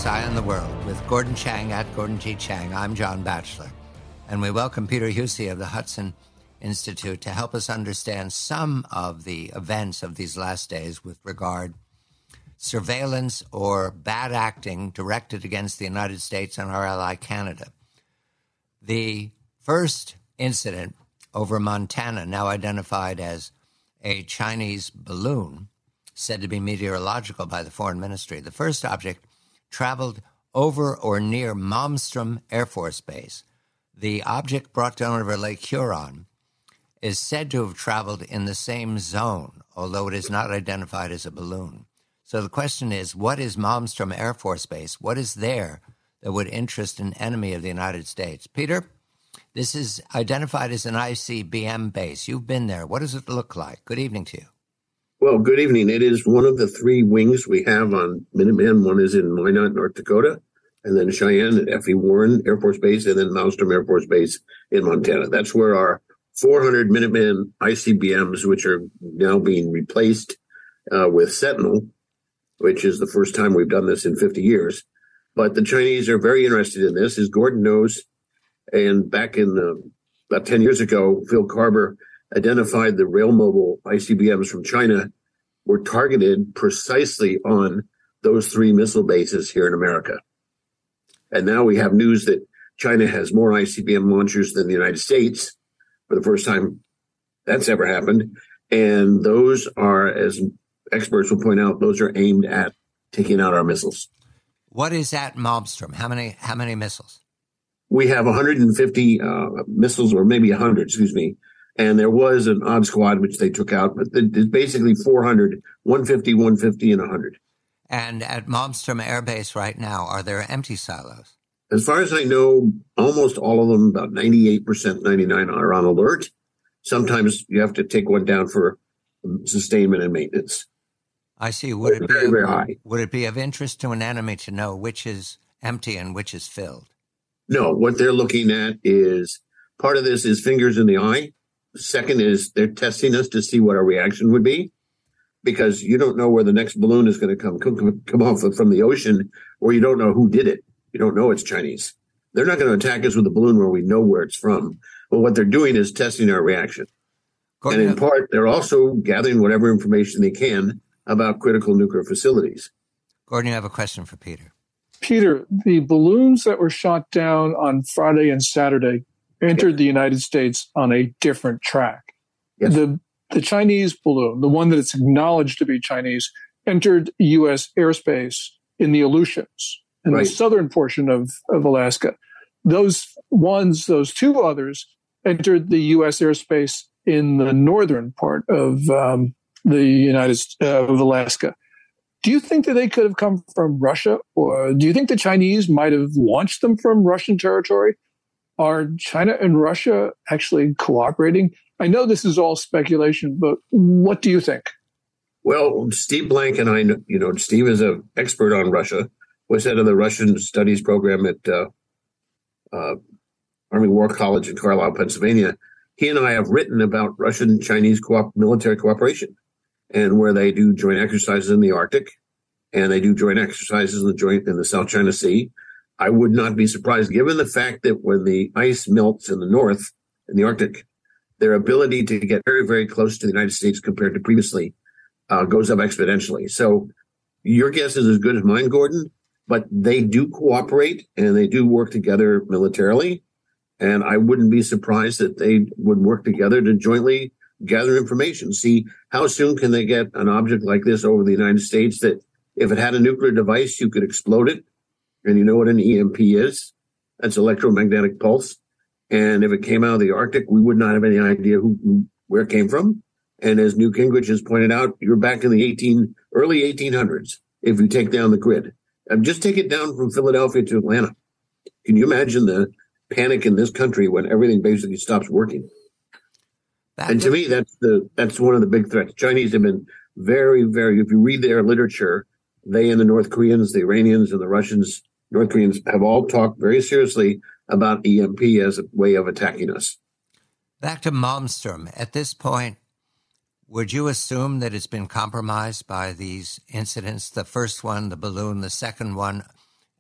Curious Eye on the World with Gordon Chang at Gordon T. Chang. I'm John Batchelor. And we welcome Peter Husey of the Hudson Institute to help us understand some of the events of these last days with regard surveillance or bad acting directed against the United States and our ally Canada. The first incident over Montana, now identified as a Chinese balloon, said to be meteorological by the Foreign Ministry. The first object traveled over or near Malmstrom Air Force Base. The object brought down over Lake Huron is said to have traveled in the same zone, although it is not identified as a balloon. So the question is, what is Malmstrom Air Force Base? What is there that would interest an enemy of the United States? Peter, this is identified as an ICBM base. You've been there. What does it look like? Good evening to you. Well, good evening. It is one of the three wings we have on Minuteman. One is in Minot, North Dakota, and then Cheyenne at F.E. Warren Air Force Base, and then Malmstrom Air Force Base in Montana. That's where our 400 Minuteman ICBMs, which are now being replaced with Sentinel, which is the first time we've done this in 50 years. But the Chinese are very interested in this, as Gordon knows. And back in about 10 years ago, Phil Carver identified the rail mobile ICBMs from China were targeted precisely on those three missile bases here in America. And now we have news that China has more ICBM launchers than the United States for the first time that's ever happened. And those are, as experts will point out, those are aimed at taking out our missiles. What is at Malmstrom? How many missiles? We have 150 missiles, or maybe 100, excuse me. And there was an odd squad, which they took out, but it's basically 400, 150, 150, and 100. And at Malmstrom Air Base right now, are there empty silos? As far as I know, almost all of them, about 98%, 99 are on alert. Sometimes you have to take one down for sustainment and maintenance. I see. Would it be of interest to an enemy to know which is empty and which is filled? No, what they're looking at is part of this is fingers in the eye. Second is they're testing us to see what our reaction would be, because you don't know where the next balloon is going to come off from the ocean, or you don't know who did it. You don't know it's Chinese. They're not going to attack us with a balloon where we know where it's from. But what they're doing is testing our reaction. Gordon, and in part, they're also gathering whatever information they can about critical nuclear facilities. Gordon, you have a question for Peter. Peter, the balloons that were shot down on Friday and Saturday entered the United States on a different track. Yes. The Chinese balloon, the one that is acknowledged to be Chinese, entered U.S. airspace in the Aleutians, in the southern portion of Alaska. Those two others entered the U.S. airspace in the northern part of of Alaska. Do you think that they could have come from Russia, or do you think the Chinese might have launched them from Russian territory? Are China and Russia actually cooperating? I know this is all speculation, but what do you think? Well, Steve Blank and I, Steve is an expert on Russia, was head of the Russian Studies program at Army War College in Carlisle, Pennsylvania. He and I have written about Russian-Chinese military cooperation, and where they do joint exercises in the Arctic, and they do joint exercises in the South China Sea. I would not be surprised, given the fact that when the ice melts in the north, in the Arctic, their ability to get very, very close to the United States compared to previously goes up exponentially. So your guess is as good as mine, Gordon, but they do cooperate and they do work together militarily. And I wouldn't be surprised that they would work together to jointly gather information. See, how soon can they get an object like this over the United States that if it had a nuclear device, you could explode it? And you know what an EMP is? That's electromagnetic pulse. And if it came out of the Arctic, we would not have any idea where it came from. And as Newt Gingrich has pointed out, you're back in the early 1800s if you take down the grid. And just take it down from Philadelphia to Atlanta. Can you imagine the panic in this country when everything basically stops working? And to me, that's one of the big threats. Chinese have been very, very, if you read their literature, they and the North Koreans, the Iranians and the Russians, North Koreans have all talked very seriously about EMP as a way of attacking us. Back to Malmstrom. At this point, would you assume that it's been compromised by these incidents? The first one, the balloon, the second one,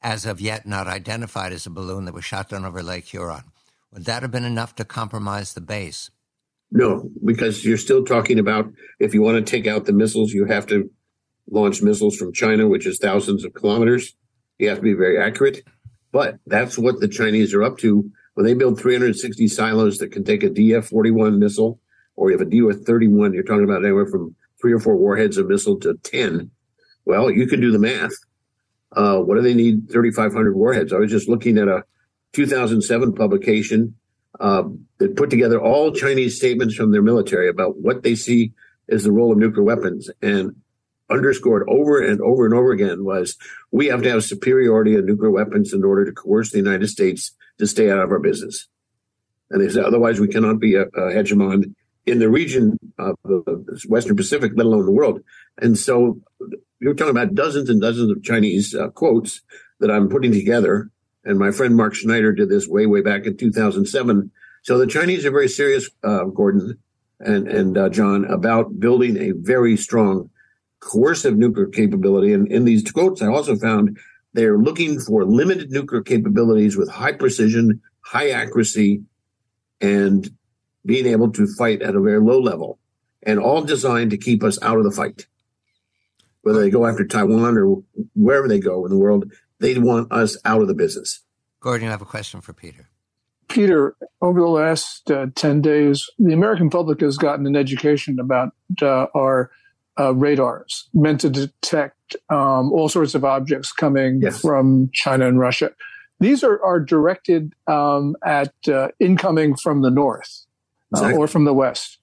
as of yet not identified as a balloon that was shot down over Lake Huron. Would that have been enough to compromise the base? No, because you're still talking about, if you want to take out the missiles, you have to launch missiles from China, which is thousands of kilometers. You have to be very accurate. But that's what the Chinese are up to. When they build 360 silos that can take a DF-41 missile, or you have a DF-31, you're talking about anywhere from 3 or 4 warheads of missile to 10. Well, you can do the math. What do they need 3,500 warheads? I was just looking at a 2007 publication that put together all Chinese statements from their military about what they see as the role of nuclear weapons, and underscored over and over and over again was, we have to have superiority of nuclear weapons in order to coerce the United States to stay out of our business. And they said, otherwise we cannot be a hegemon in the region of the Western Pacific, let alone the world. And so you're talking about dozens and dozens of Chinese quotes that I'm putting together. And my friend Mark Schneider did this way back in 2007. So the Chinese are very serious, Gordon and John, about building a very strong coercive nuclear capability. And in these quotes, I also found they're looking for limited nuclear capabilities with high precision, high accuracy, and being able to fight at a very low level, and all designed to keep us out of the fight. Whether they go after Taiwan or wherever they go in the world, they want us out of the business. Gordon, you have a question for Peter. Peter, over the last 10 days, the American public has gotten an education about our radars meant to detect all sorts of objects coming from China and Russia. These are directed at incoming from the north or from the west.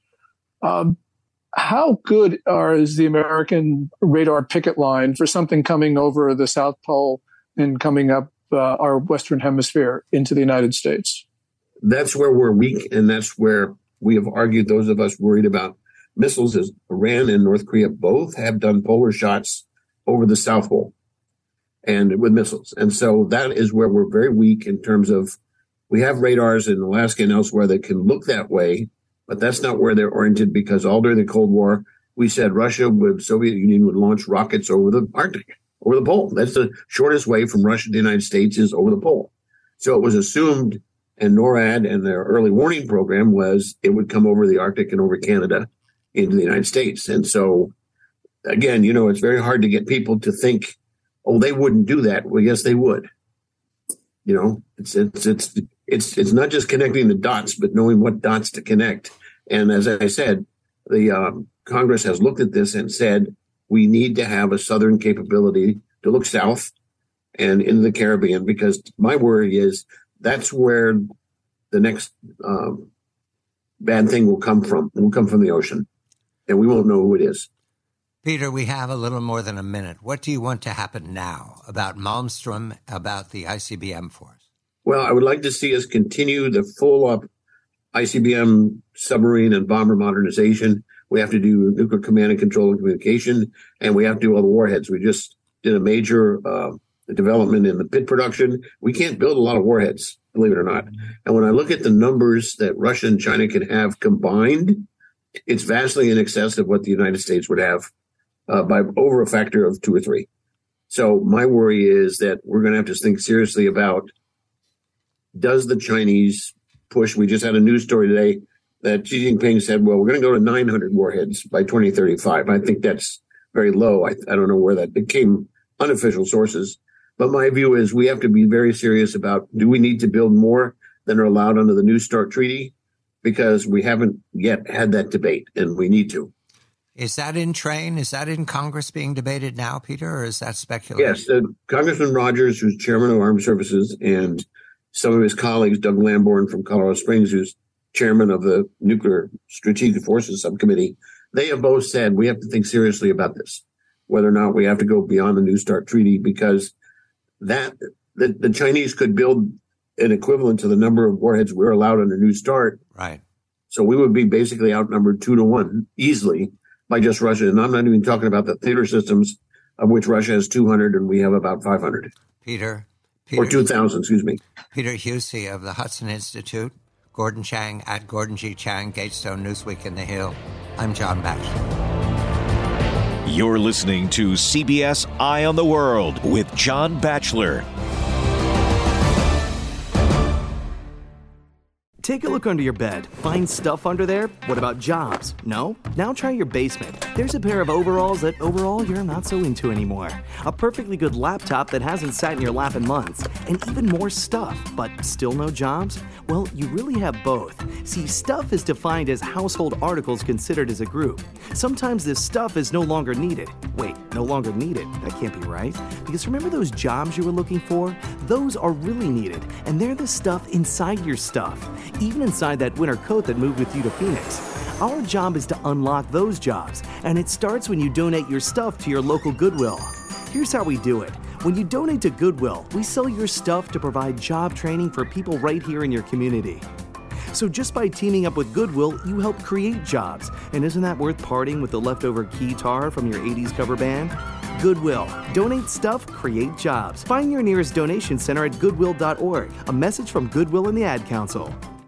How good is the American radar picket line for something coming over the South Pole and coming up our Western Hemisphere into the United States? That's where we're weak, and that's where we have argued, those of us worried about missiles, as Iran and North Korea both have done polar shots over the South Pole and with missiles. And so that is where we're very weak in terms of, we have radars in Alaska and elsewhere that can look that way, but that's not where they're oriented, because all during the Cold War, we said Russia would, Soviet Union would launch rockets over the Arctic, over the pole. That's the shortest way from Russia to the United States, is over the pole. So it was assumed, and NORAD and their early warning program was it would come over the Arctic and over Canada into the United States. And so, again, it's very hard to get people to think, oh, they wouldn't do that. Well, yes, they would. It's not just connecting the dots, but knowing what dots to connect. And as I said, the Congress has looked at this and said, we need to have a southern capability to look south and into the Caribbean, because my worry is that's where the next bad thing will come from. It will come from the ocean, and we won't know who it is. Peter, we have a little more than a minute. What do you want to happen now about Malmstrom, about the ICBM force? Well, I would like to see us continue the full-up ICBM submarine and bomber modernization. We have to do nuclear command and control and communication, and we have to do all the warheads. We just did a major development in the pit production. We can't build a lot of warheads, believe it or not. And when I look at the numbers that Russia and China can have combined, it's vastly in excess of what the United States would have by over a factor of 2 or 3. So my worry is that we're going to have to think seriously about, does the Chinese push? We just had a news story today that Xi Jinping said, well, we're going to go to 900 warheads by 2035. I think that's very low. I don't know where that became, unofficial sources. But my view is we have to be very serious about, do we need to build more than are allowed under the New START treaty? Because we haven't yet had that debate, and we need to. Is that in train? Is that in Congress being debated now, Peter, or is that speculation? Yes. Congressman Rogers, who's chairman of Armed Services, and some of his colleagues, Doug Lamborn from Colorado Springs, who's chairman of the Nuclear Strategic Forces Subcommittee, they have both said we have to think seriously about this, whether or not we have to go beyond the New START treaty, because that the Chinese could build an equivalent to the number of warheads we're allowed under New START. Right. So we would be basically outnumbered 2-1 easily by just Russia. And I'm not even talking about the theater systems, of which Russia has 200 and we have about 500. Peter. Or 2,000, excuse me. Peter Husey of the Hudson Institute, Gordon Chang at Gordon G. Chang, Gatestone, Newsweek in the Hill. I'm John Batchelor. You're listening to CBS Eye on the World with John Batchelor. Take a look under your bed. Find stuff under there? What about jobs? No? Now try your basement. There's a pair of overalls that overall you're not so into anymore. A perfectly good laptop that hasn't sat in your lap in months. And even more stuff, but still no jobs? Well, you really have both. See, stuff is defined as household articles considered as a group. Sometimes this stuff is no longer needed. Wait, no longer needed? That can't be right. Because remember those jobs you were looking for? Those are really needed, and they're the stuff inside your stuff. Even inside that winter coat that moved with you to Phoenix. Our job is to unlock those jobs, and it starts when you donate your stuff to your local Goodwill. Here's how we do it. When you donate to Goodwill, we sell your stuff to provide job training for people right here in your community. So just by teaming up with Goodwill, you help create jobs. And isn't that worth parting with the leftover keytar from your 80s cover band? Goodwill. Donate stuff, create jobs. Find your nearest donation center at goodwill.org. A message from Goodwill and the Ad Council.